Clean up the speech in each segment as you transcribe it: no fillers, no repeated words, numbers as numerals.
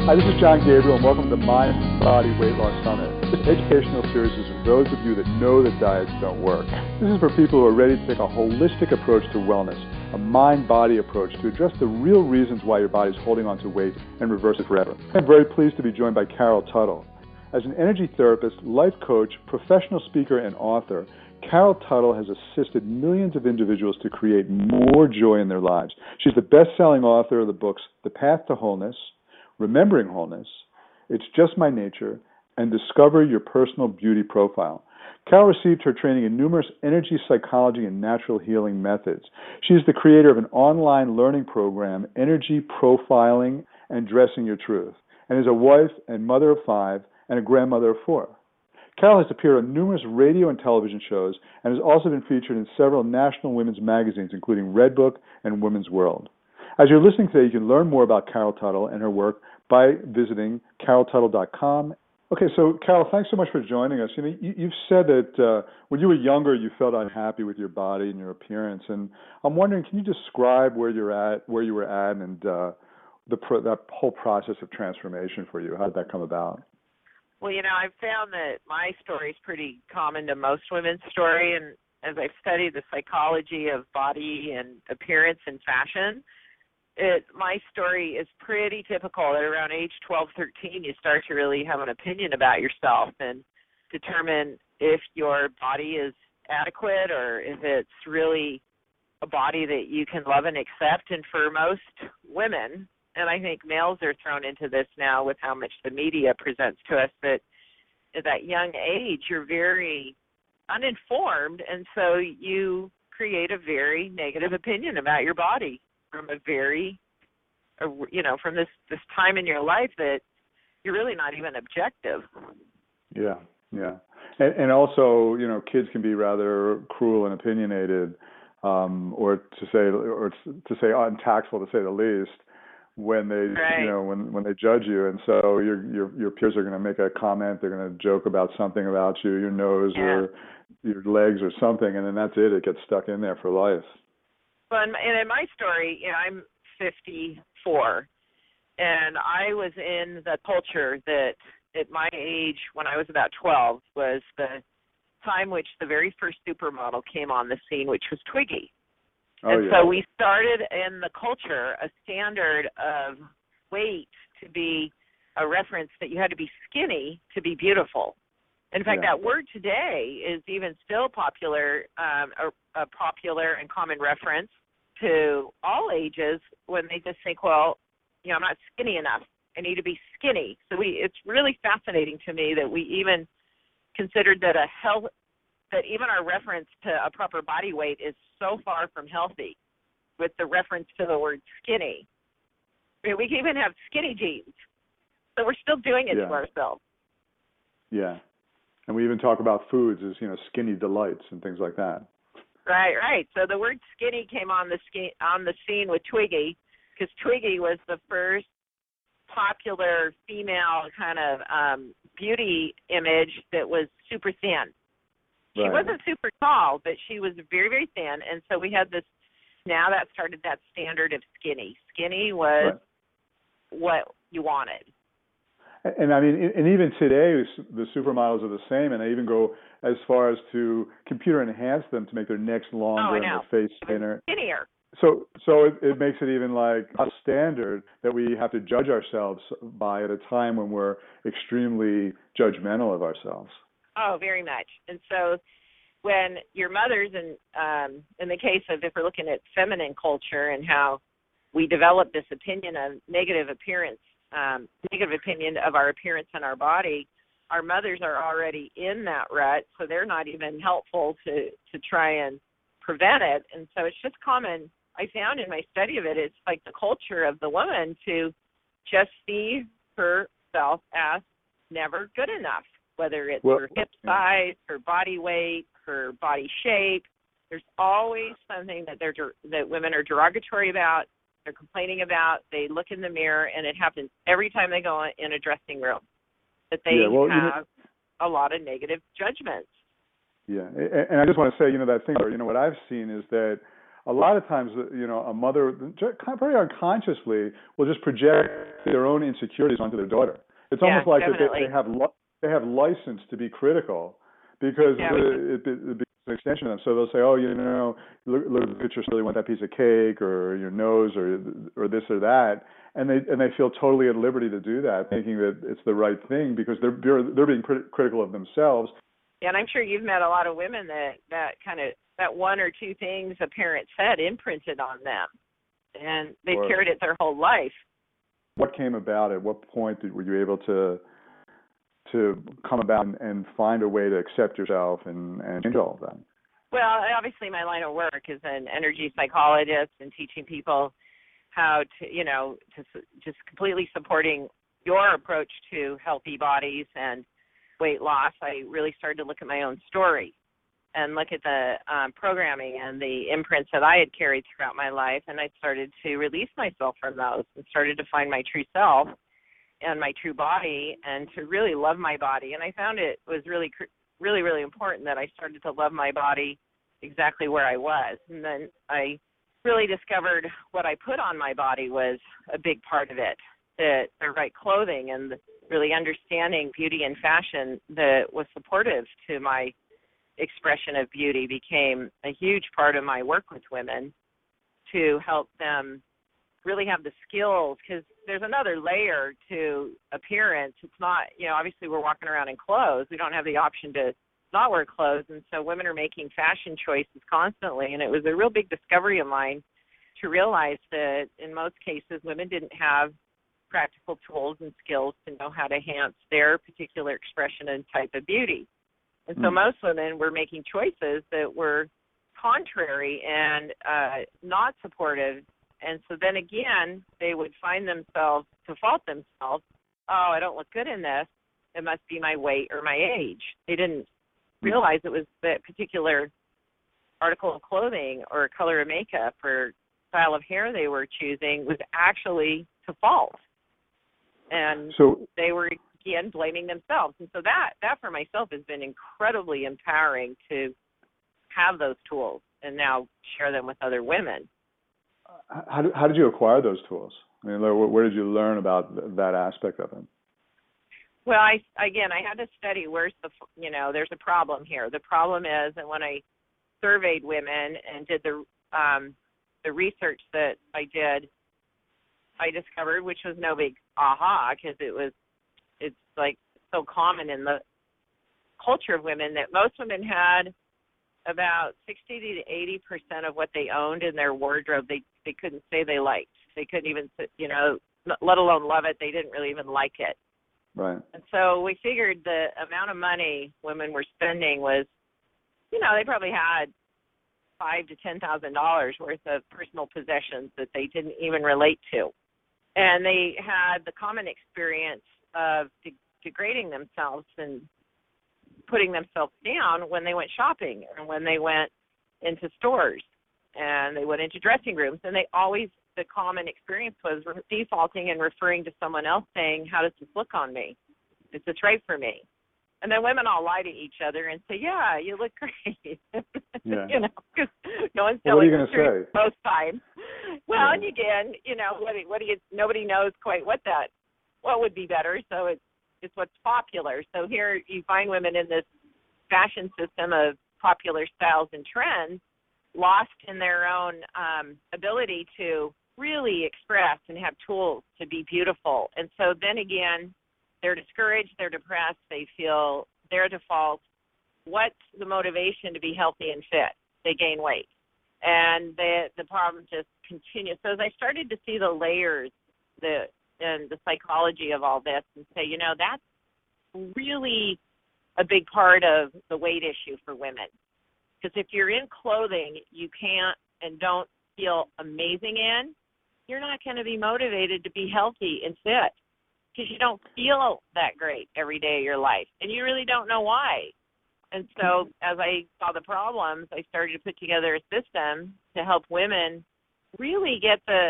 Hi, this is John Gabriel, and welcome to the Mind Body Weight Loss Summit. This educational series is for those of you that know that diets don't work. This is for people who are ready to take a holistic approach to wellness, a mind-body approach to address the real reasons why your body's holding on to weight and reverse it forever. I'm very pleased to be joined by Carol Tuttle. As an energy therapist, life coach, professional speaker, and author, Carol Tuttle has assisted millions of individuals to create more joy in their lives. She's the best-selling author of the books The Path to Wholeness, Remembering Wholeness, It's Just My Nature, and Discover Your Personal Beauty Profile. Carol received her training in numerous energy psychology and natural healing methods. She is the creator of an online learning program, Energy Profiling and Dressing Your Truth, and is a wife and mother of 5 and a grandmother of 4. Carol has appeared on numerous radio and television shows and has also been featured in several national women's magazines, including Redbook and Women's World. As you're listening today, you can learn more about Carol Tuttle and her work by visiting caroltuttle.com. Okay, so Carol, thanks so much for joining us. You've said that when you were younger, you felt unhappy with your body and your appearance, and I'm wondering, can you describe where you were at, and that whole process of transformation for you? How did that come about? Well, I've found that my story is pretty common to most women's story, and as I've studied the psychology of body and appearance and fashion, my story is pretty typical. At around age 12, 13, you start to really have an opinion about yourself and determine if your body is adequate or if it's really a body that you can love and accept. And for most women, and I think males are thrown into this now with how much the media presents to us, that at that young age, you're very uninformed, and so you create a very negative opinion about your body from from this time in your life that you're really not even objective. Yeah. And also, kids can be rather cruel and opinionated, or to say untactful, to say the least, when they, right. When they judge you. And so your peers are going to make a comment, they're going to joke about something about you, your nose or your legs or something, and then that's it. It gets stuck in there for life. Well, and in my story, I'm 54, and I was in the culture that at my age, when I was about 12, was the time which the very first supermodel came on the scene, which was Twiggy. So we started in the culture a standard of weight to be a reference that you had to be skinny to be beautiful. In fact, that word today is even still popular, a popular and common reference to all ages when they just think, well, I'm not skinny enough. I need to be skinny. So it's really fascinating to me that we even considered that that even our reference to a proper body weight is so far from healthy with the reference to the word skinny. We can even have skinny jeans. So we're still doing it to ourselves. Yeah. And we even talk about foods as, skinny delights and things like that. Right. So the word skinny came on the scene with Twiggy, because Twiggy was the first popular female kind of beauty image that was super thin. She wasn't super tall, but she was very, very thin. And so we had now that started that standard of skinny. Skinny was what you wanted. And I mean, and even today, the supermodels are the same, and they even go as far as to computer enhance them to make their necks longer and their face thinner. Skinnier. So it makes it even like a standard that we have to judge ourselves by at a time when we're extremely judgmental of ourselves. Oh, very much. And so when your mothers, and in the case of, if we're looking at feminine culture and how we develop this opinion of negative opinion of our appearance and our body, our mothers are already in that rut, so they're not even helpful to try and prevent it. And so it's just common, I found in my study of it, it's like the culture of the woman to just see herself as never good enough, whether it's her hip size, her body weight, her body shape. There's always something that women are derogatory about, they're complaining about. They look in the mirror, and it happens every time they go in a dressing room, that they have a lot of negative judgments. Yeah, and I just want to say, that thing, what I've seen is that a lot of times, a mother very unconsciously will just project their own insecurities onto their daughter. It's almost like that they have license to be critical because it becomes an extension of them. So they'll say, look at the picture, so you want that piece of cake or your nose or this or that, and they feel totally at liberty to do that, thinking that it's the right thing because they're being critical of themselves. Yeah, and I'm sure you've met a lot of women that one or two things a parent said imprinted on them, and they've carried it their whole life. What came about? At what point were you able to come about and find a way to accept yourself and change all of that? Well, obviously my line of work is an energy psychologist and teaching people how to, just completely supporting your approach to healthy bodies and weight loss. I really started to look at my own story and look at the programming and the imprints that I had carried throughout my life, and I started to release myself from those and started to find my true self and my true body and to really love my body. And I found it was really, really, really important that I started to love my body exactly where I was. And then I really discovered what I put on my body was a big part of it, the right clothing and really understanding beauty and fashion that was supportive to my expression of beauty became a huge part of my work with women to help them really have the skills, because there's another layer to appearance. It's not, obviously we're walking around in clothes. We don't have the option to not wear clothes, and so women are making fashion choices constantly, and it was a real big discovery of mine to realize that in most cases women didn't have practical tools and skills to know how to enhance their particular expression and type of beauty. And so most women were making choices that were contrary and not supportive. And so then again, they would find themselves to fault themselves. Oh, I don't look good in this. It must be my weight or my age. They didn't realize it was that particular article of clothing or color of makeup or style of hair they were choosing was actually to fault. And so they were, again, blaming themselves. And so that for myself has been incredibly empowering to have those tools and now share them with other women. How did you acquire those tools? I mean, where did you learn about that aspect of it? Well, I had to study there's a problem here. The problem is, and when I surveyed women and did the research that I did, I discovered, which was no big aha, because it's like so common in the culture of women, that most women had about 60 to 80% of what they owned in their wardrobe they couldn't say they liked. They couldn't even, let alone love it. They didn't really even like it. Right. And so we figured the amount of money women were spending was, they probably had $5,000 to $10,000 worth of personal possessions that they didn't even relate to. And they had the common experience of degrading themselves and putting themselves down when they went shopping and when they went into stores and they went into dressing rooms. And the common experience was defaulting and referring to someone else saying, how does this look on me? Is this right for me? And then women all lie to each other and say, yeah, you look great. Yeah. Because no one's telling the truth most times. Well, yeah. And again, nobody knows quite what would be better. So it's what's popular. So here you find women in this fashion system of popular styles and trends, lost in their own ability to really express and have tools to be beautiful. And so then again, they're discouraged, they're depressed, they feel their default. What's the motivation to be healthy and fit? They gain weight. And the problem just continues. So as I started to see the layers and the psychology of all this and say, that's really a big part of the weight issue for women. Because if you're in clothing you can't and don't feel amazing in, you're not going to be motivated to be healthy and fit because you don't feel that great every day of your life, and you really don't know why. And so as I saw the problems, I started to put together a system to help women really get the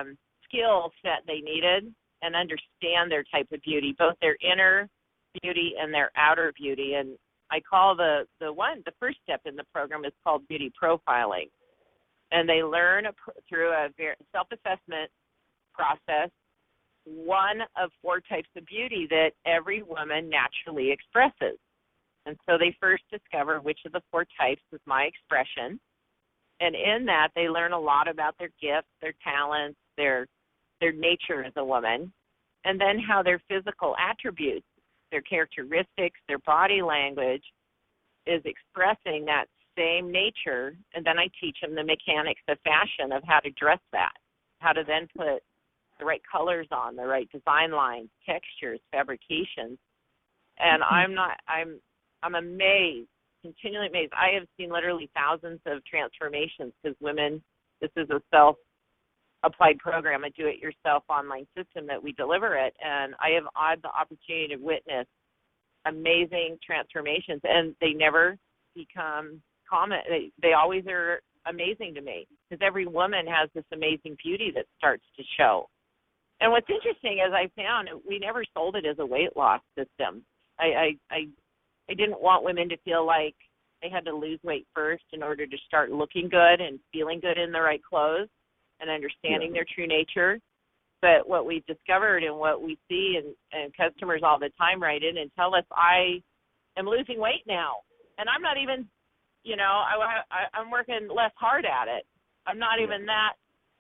skill set they needed and understand their type of beauty, both their inner beauty and their outer beauty. And I call the first step in the program is called beauty profiling. and they learn through a self-assessment process one of 4 types of beauty that every woman naturally expresses. And so they first discover which of the 4 types is my expression. And in that, they learn a lot about their gifts, their talents, their nature as a woman, and then how their physical attributes, their characteristics, their body language is expressing that same nature. And then I teach them the mechanics of fashion of how to dress that, how to then put the right colors on, the right design lines, textures, fabrications. And I'm amazed, continually amazed. I have seen literally thousands of transformations because women, this is a self-applied program, a do-it-yourself online system that we deliver it, and I have had the opportunity to witness amazing transformations, and they never become common. They always are amazing to me because every woman has this amazing beauty that starts to show. And what's interesting is I found we never sold it as a weight loss system. I didn't want women to feel like they had to lose weight first in order to start looking good and feeling good in the right clothes and understanding their true nature. But what we've discovered and what we see, and customers all the time write in and tell us, I am losing weight now. And I'm not even, I'm working less hard at it. I'm not even that,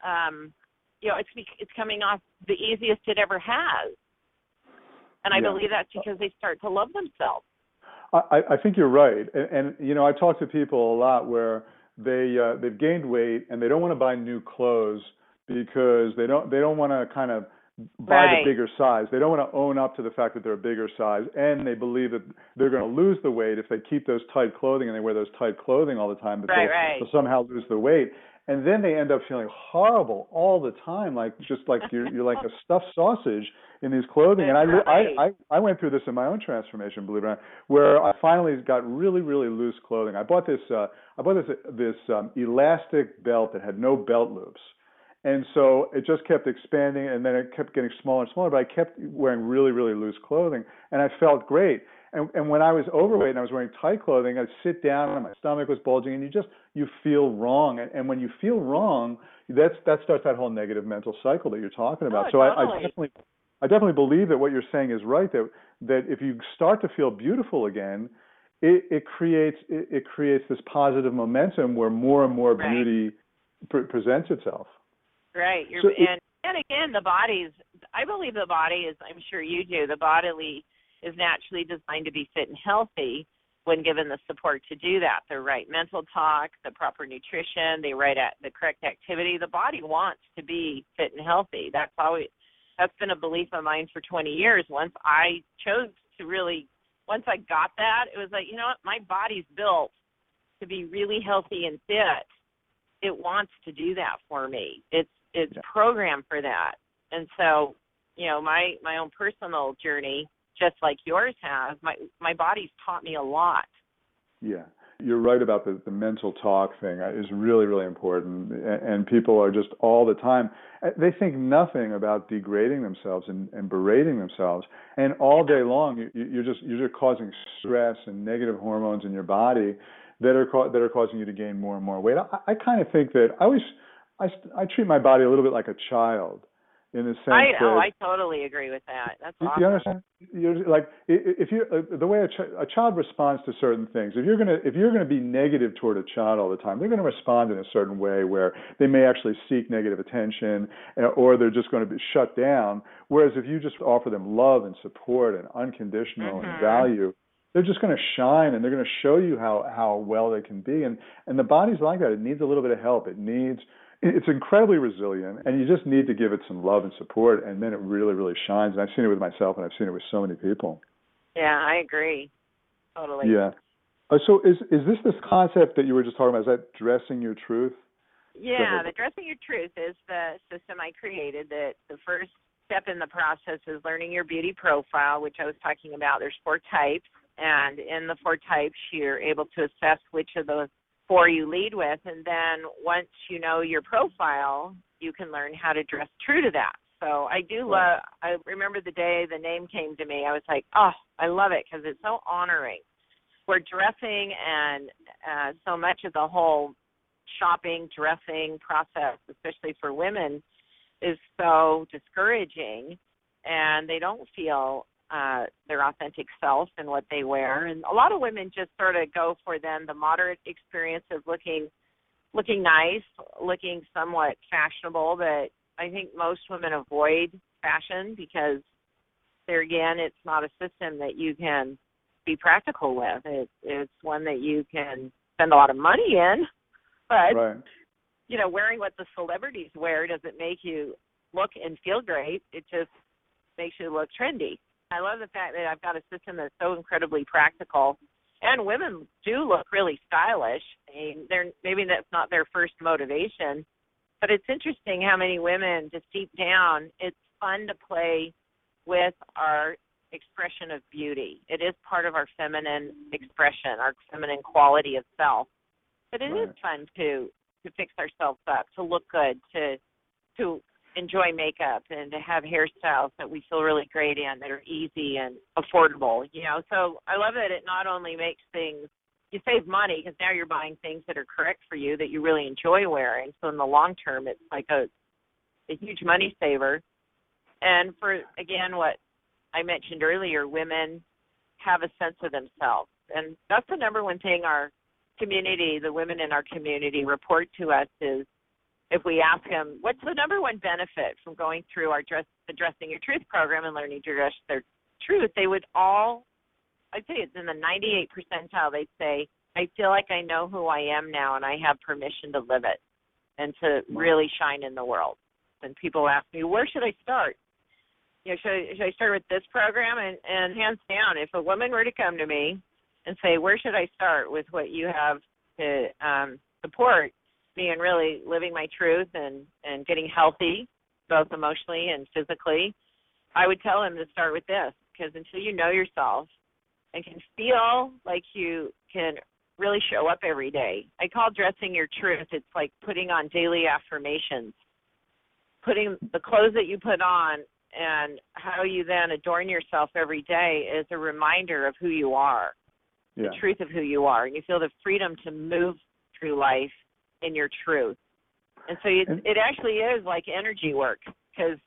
it's coming off the easiest it ever has. And I believe that's because they start to love themselves. I think you're right, and I talk to people a lot where they've gained weight and they don't want to buy new clothes because they don't want to kind of buy the bigger size. They don't want to own up to the fact that they're a bigger size, and they believe that they're going to lose the weight if they keep those tight clothing and they wear those tight clothing all the time, but they'll somehow lose the weight. And then they end up feeling horrible all the time, just like you're like a stuffed sausage in these clothing. And I went through this in my own transformation, believe it or not, where I finally got really, really loose clothing. I bought this elastic belt that had no belt loops. And so it just kept expanding, and then it kept getting smaller and smaller, but I kept wearing really, really loose clothing, and I felt great. And when I was overweight and I was wearing tight clothing, I'd sit down and my stomach was bulging, and you feel wrong. And when you feel wrong, that starts that whole negative mental cycle that you're talking about. So totally. I definitely believe that what you're saying is right, that if you start to feel beautiful again, it creates this positive momentum where more and more beauty presents itself. Right. And again, I believe the body is, I'm sure you do, the body is naturally designed to be fit and healthy when given the support to do that. The right mental talk, the proper nutrition, the correct activity. The body wants to be fit and healthy. That's been a belief of mine for 20 years. Once I got that, it was like, you know what, my body's built to be really healthy and fit. It wants to do that for me. It's programmed for that. And so, my own personal journey, just like yours has, my body's taught me a lot. Yeah. You're right about the mental talk thing is really, really important. And people are just all the time, they think nothing about degrading themselves and berating themselves. And all day long, you're just causing stress and negative hormones in your body that are causing you to gain more and more weight. I kind of think that I treat my body a little bit like a child. In the sense I totally agree with that. That's awesome. You understand? The way a child responds to certain things. If you're gonna be negative toward a child all the time, they're going to respond in a certain way where they may actually seek negative attention, or they're just going to be shut down. Whereas if you just offer them love and support and unconditional and value, they're just going to shine, and they're going to show you how well they can be. And the body's like that. It needs a little bit of help. It's incredibly resilient, and you just need to give it some love and support, and then it really, really shines. And I've seen it with myself, and I've seen it with so many people. Yeah, I agree. Totally. Yeah. So is this concept that you were just talking about, is that dressing your truth? Yeah, the dressing your truth is the system I created. That the first step in the process is learning your beauty profile, which I was talking about. There's 4 types, and in the 4 types, you're able to assess which of those 4 you lead with, and then once you know your profile, you can learn how to dress true to that. So I remember the day the name came to me, I was like, oh, I love it because it's so honoring. We're dressing, and so much of the whole shopping, dressing process, especially for women, is so discouraging, and they don't feel their authentic self in what they wear. And a lot of women just sort of go for then the moderate experience of looking nice, looking somewhat fashionable, but I think most women avoid fashion because it's not a system that you can be practical with. It's one that you can spend a lot of money in, but right. Wearing what the celebrities wear doesn't make you look and feel great. It just makes you look trendy. I love the fact that I've got a system that's so incredibly practical, and women do look really stylish. Maybe that's not their first motivation, but it's interesting how many women, just deep down, it's fun to play with our expression of beauty. It is part of our feminine expression, our feminine quality of self. But it is fun to fix ourselves up, to look good, to enjoy makeup, and to have hairstyles that we feel really great in, that are easy and affordable. So I love that it not only makes things, you save money because now you're buying things that are correct for you, that you really enjoy wearing. So in the long term, it's like a huge money saver. And for, again, what I mentioned earlier, women have a sense of themselves. And that's the number one thing our community, the women in our community, report to us is, if we ask them, what's the number one benefit from going through our Addressing Your Truth program and learning to address their truth, they would all, I'd say it's in the 98th percentile, they'd say, I feel like I know who I am now and I have permission to live it and to really shine in the world. And people ask me, where should I start? Should I start with this program? And hands down, if a woman were to come to me and say, where should I start with what you have to support me in really living my truth and getting healthy, both emotionally and physically, I would tell them to start with this, because until you know yourself and can feel like you can really show up every day. I call dressing your truth, it's like putting on daily affirmations, putting the clothes that you put on and how you then adorn yourself every day is a reminder of who you are, the truth of who you are, and you feel the freedom to move through life in your truth. And so it actually is like energy work, because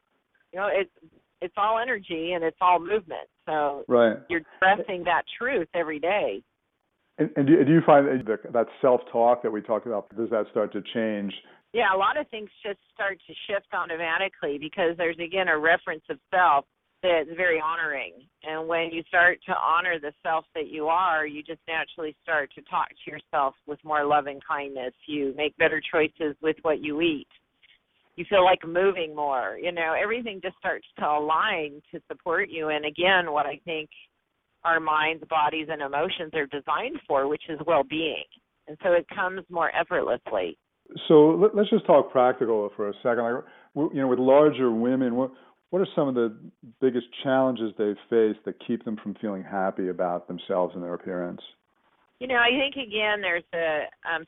it's all energy and it's all movement. So you're dressing that truth every day. And do you find that self-talk that we talked about, does that start to change? Yeah, a lot of things just start to shift automatically because there's, again, a reference of self that's very honoring. And when you start to honor the self that you are, you just naturally start to talk to yourself with more love and kindness. You make better choices with what you eat. You feel like moving more. Everything just starts to align to support you. And, again, what I think our minds, bodies, and emotions are designed for, which is well-being. And so it comes more effortlessly. So let's just talk practical for a second. With larger women, what are some of the biggest challenges they've faced that keep them from feeling happy about themselves and their appearance? I think, again, there's a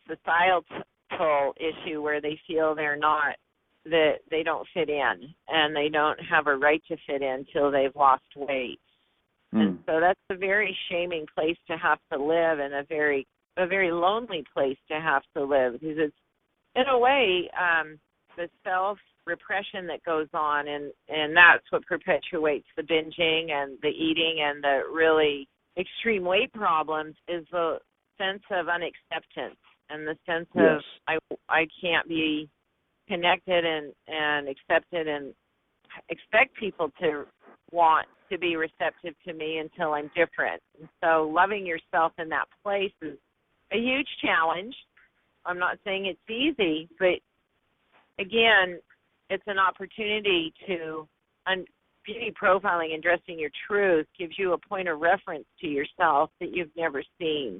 societal issue where they feel that they don't fit in, and they don't have a right to fit in till they've lost weight. And so that's a very shaming place to have to live, and a very lonely place to have to live, because it's, in a way, the self-repression that goes on, and that's what perpetuates the binging and the eating and the really extreme weight problems, is the sense of unacceptance and the sense of I can't be connected and accepted and expect people to want to be receptive to me until I'm different. And so loving yourself in that place is a huge challenge. I'm not saying it's easy, but again, it's an opportunity to beauty profiling and dressing your truth gives you a point of reference to yourself that you've never seen,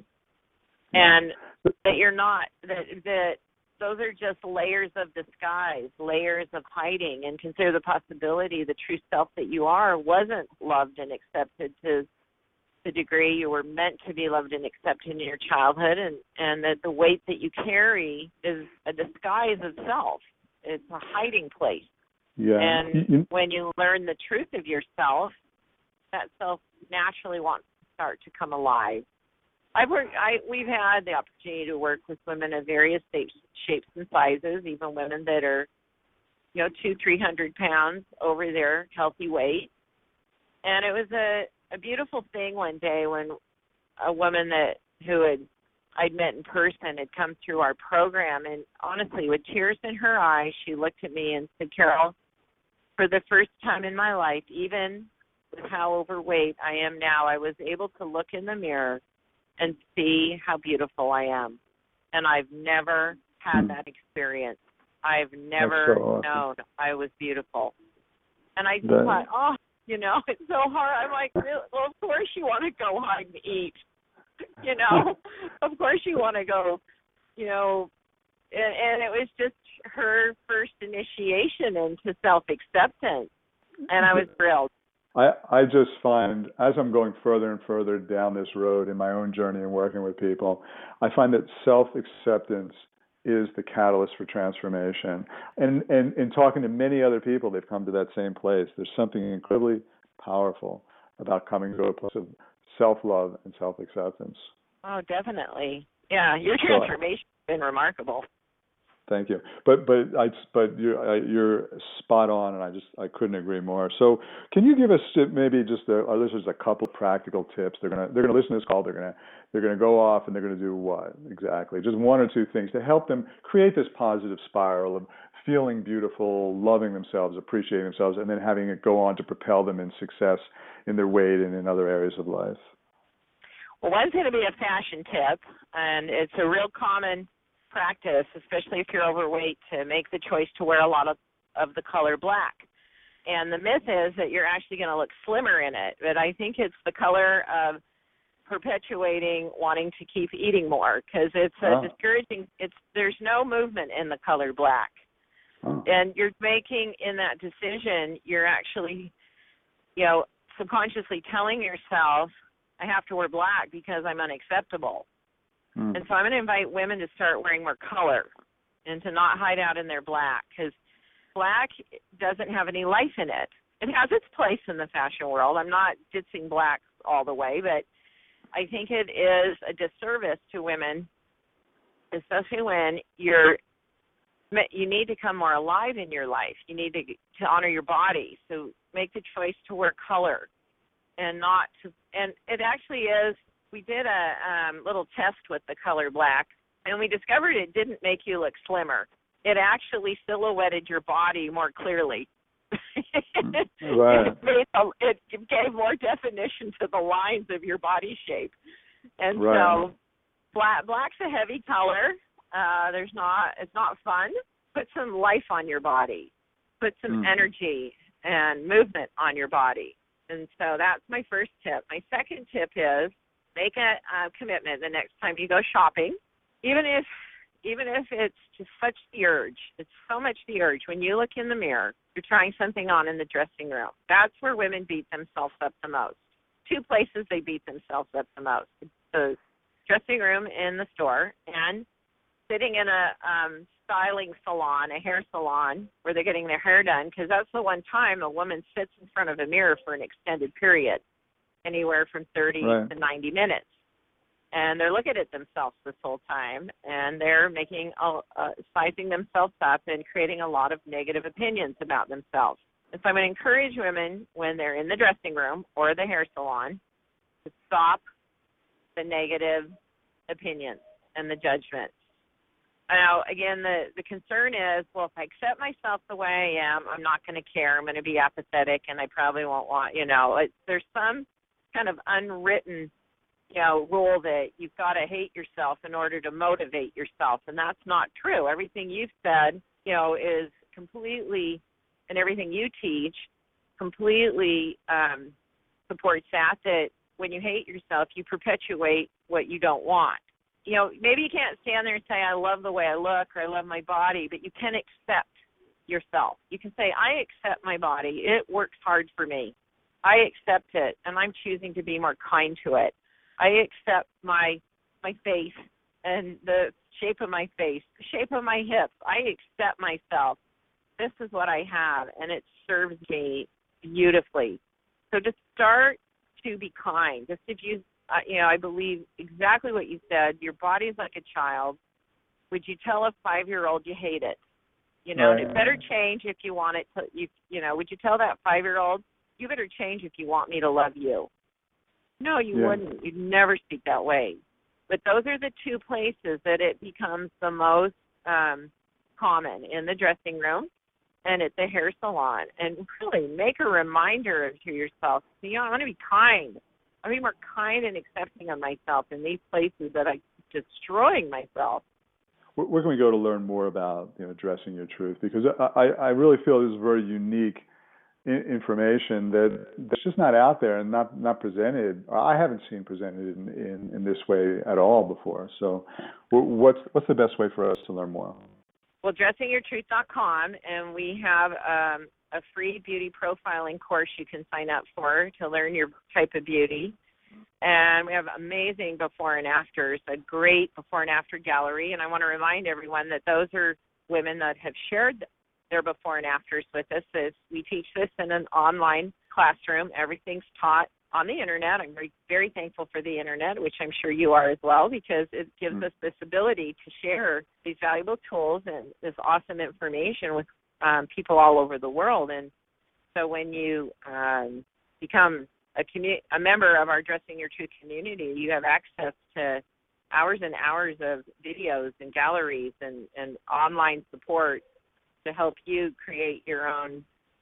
and that you're not that those are just layers of disguise, layers of hiding, and consider the possibility the true self that you are wasn't loved and accepted to the degree you were meant to be loved and accepted in your childhood, and that the weight that you carry is a disguise of self. It's a hiding place. Yeah. And when you learn the truth of yourself, that self naturally wants to start to come alive. We've had the opportunity to work with women of various shapes and sizes, even women that are, 200-300 pounds over their healthy weight. And it was a beautiful thing one day when a woman I'd met in person had come through our program, and honestly, with tears in her eyes, she looked at me and said, "Carol, for the first time in my life, even with how overweight I am now, I was able to look in the mirror and see how beautiful I am. And I've never had that experience. I've never known I was beautiful." And I just thought, it's so hard. I'm like, really? Well, of course you want to go hide and eat. Of course you want to go, and it was just her first initiation into self-acceptance. And I was thrilled. I just find, as I'm going further and further down this road in my own journey and working with people, I find that self-acceptance is the catalyst for transformation. And in talking to many other people, they've come to that same place. There's something incredibly powerful about coming to a place of self-love and self-acceptance. Oh, definitely. Yeah, your transformation has been remarkable. Thank you. But you're spot on, and I couldn't agree more. So, can you give us maybe just our listeners a couple practical tips? They're gonna listen to this call. They're gonna go off, and they're gonna do what exactly? Just one or two things to help them create this positive spiral of feeling beautiful, loving themselves, appreciating themselves, and then having it go on to propel them in success in their weight and in other areas of life. Well, one's going to be a fashion tip, and it's a real common practice, especially if you're overweight, to make the choice to wear a lot of the color black. And the myth is that you're actually going to look slimmer in it, but I think it's the color of perpetuating wanting to keep eating more, because it's discouraging. There's no movement in the color black. And you're making, in that decision, you're actually, subconsciously telling yourself, I have to wear black because I'm unacceptable. And so I'm going to invite women to start wearing more color and to not hide out in their black, because black doesn't have any life in it. It has its place in the fashion world. I'm not ditching black all the way, but I think it is a disservice to women, especially when you need to come more alive in your life. You need to honor your body. So make the choice to wear color and not to, and it actually is. We did a little test with the color black, and we discovered it didn't make you look slimmer. It actually silhouetted your body more clearly. Right. It gave more definition to the lines of your body shape. And so black's a heavy color. It's not fun. Put some life on your body. Put some energy and movement on your body. And so that's my first tip. My second tip is make a commitment the next time you go shopping, even if it's just such the urge. It's so much the urge. When you look in the mirror, you're trying something on in the dressing room. That's where women beat themselves up the most. Two places they beat themselves up the most: the dressing room in the store, and sitting in a styling salon, a hair salon, where they're getting their hair done, because that's the one time a woman sits in front of a mirror for an extended period, anywhere from 30 to 90 minutes. And they're looking at themselves this whole time, and they're sizing themselves up and creating a lot of negative opinions about themselves. And so I'm going to encourage women, when they're in the dressing room or the hair salon, to stop the negative opinions and the judgments. Now, again, the concern is, well, if I accept myself the way I am, I'm not going to care. I'm going to be apathetic, and I probably won't want, there's some kind of unwritten, rule that you've got to hate yourself in order to motivate yourself, and that's not true. Everything you've said, is completely, and everything you teach completely supports that when you hate yourself, you perpetuate what you don't want. Maybe you can't stand there and say, I love the way I look, or I love my body, but you can accept yourself. You can say, I accept my body. It works hard for me. I accept it, and I'm choosing to be more kind to it. I accept my face and the shape of my face, the shape of my hips. I accept myself. This is what I have, and it serves me beautifully. So just start to be kind. Just if you I believe exactly what you said. Your body's like a child. Would you tell a 5-year-old you hate it? Right. And it better change if you want it to. Would you tell that 5-year-old, you better change if you want me to love you? No, you wouldn't. You'd never speak that way. But those are the two places that it becomes the most common, in the dressing room and at the hair salon. And really make a reminder to yourself, I want to be kind. I want to be more kind and accepting of myself in these places that I'm destroying myself. Where can we go to learn more about dressing your truth? Because I really feel this is very unique information that's just not out there and not presented. I haven't seen presented in this way at all before. So, what's the best way for us to learn more? Well, dressingyourtruth.com, and we have a free beauty profiling course you can sign up for to learn your type of beauty. And we have amazing before and afters, a great before and after gallery. And I want to remind everyone that those are women that have shared their before and afters with us. As we teach this in an online classroom, everything's taught on the internet. I'm very, very thankful for the internet, which I'm sure you are as well, because it gives us this ability to share these valuable tools and this awesome information with people all over the world. And so when you become a member of our Dressing Your Truth community, you have access to hours and hours of videos and galleries and online support to help you create your own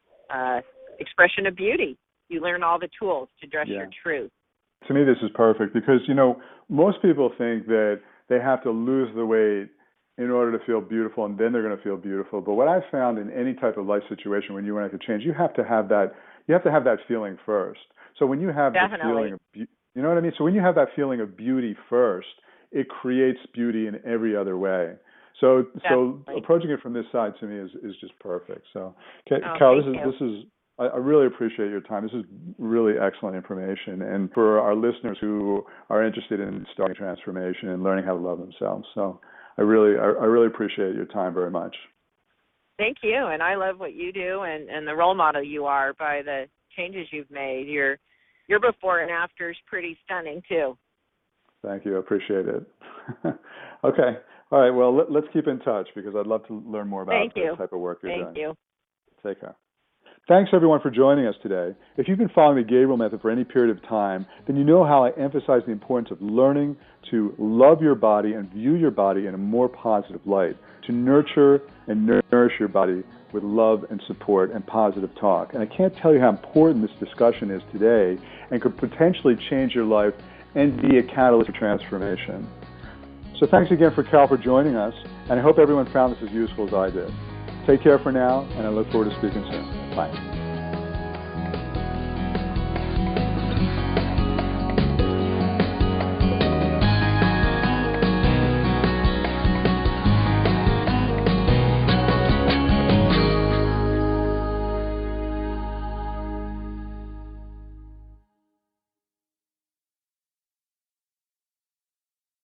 expression of beauty. You learn all the tools to dress your truth. To me, this is perfect because, most people think that they have to lose the weight in order to feel beautiful, and then they're going to feel beautiful. But what I've found in any type of life situation when you want to change, you have to have that feeling first. So when you have the feeling of, you know what I mean? So when you have that feeling of beauty first, it creates beauty in every other way. So approaching it from this side to me is just perfect. So, Carol, this is I really appreciate your time. This is really excellent information, and for our listeners who are interested in starting transformation and learning how to love themselves. So I really appreciate your time very much. Thank you, and I love what you do and the role model you are by the changes you've made. Your before and after is pretty stunning too. Thank you. I appreciate it. Okay. All right. Well, let's keep in touch because I'd love to learn more about the type of work you're doing. Thank you. Take care. Thanks, everyone, for joining us today. If you've been following the Gabriel Method for any period of time, then you know how I emphasize the importance of learning to love your body and view your body in a more positive light, to nurture and nourish your body with love and support and positive talk. And I can't tell you how important this discussion is today and could potentially change your life and be a catalyst for transformation. So thanks again for Cal for joining us, and I hope everyone found this as useful as I did. Take care for now, and I look forward to speaking soon. Bye.